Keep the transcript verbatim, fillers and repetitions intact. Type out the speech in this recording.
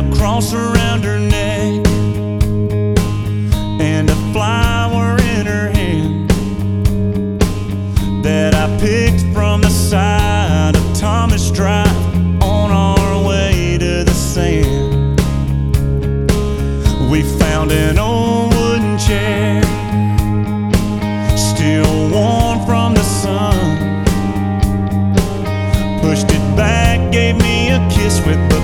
cross around her neck, and a flower in her hand that I picked from the side of Thomas Drive on our way to the sand. We found an old wooden chair, still warm from the sun. Pushed it back, gave me a kiss with both